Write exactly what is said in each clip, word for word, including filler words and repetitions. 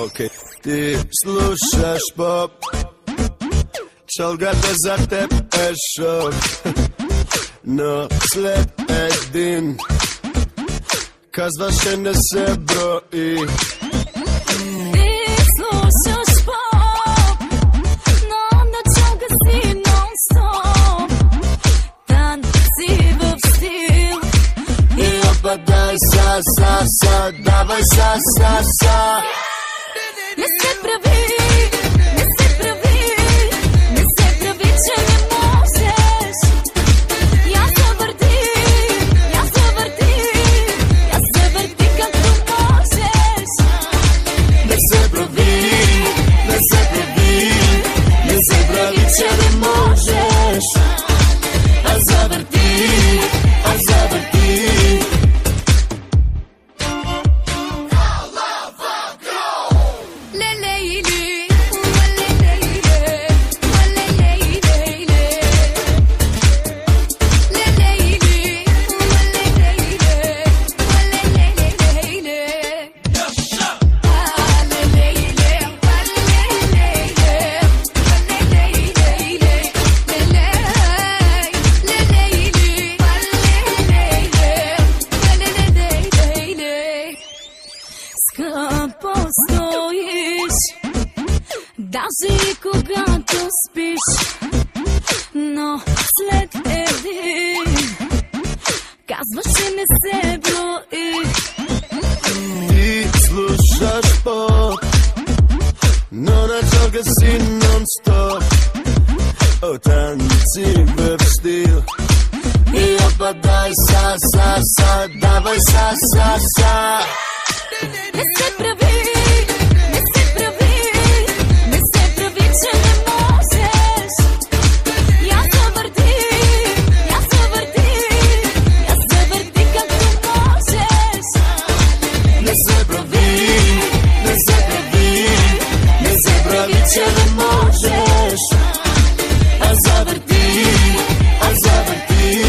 окей. Ти слушаш поп, чалгата за теб е шок, но след един казваше не се брои. Ти слушаш поп, но на чалга си нон-стоп. Танци в стил и опадай са, са, са, давай са, са, са. Не се прави, не се прави, не се прави, че не можеш. Я завърти, я завърти, я завърти както можеш. Не се прави, не се прави, не се прави, че не можеш. А завърти, а завърти. Скъпо стоиш, даже и когато спиш, но след един казваш, че не се брои. Ти слушаш поп, но на чалга си нон-стоп. О, танци в стил и опадай са, са, са, давай са, са, са. Не се прави, не се прави, не се прави, че не можеш. Я завърти, я завърти, я завърти както можеш. Не се прави, не се прави, не се прави, че не можеш. А завърти, а завърти.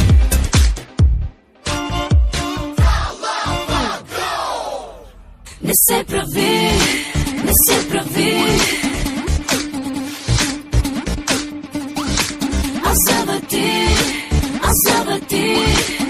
Не се прави, не се прави. А завърти, а завърти.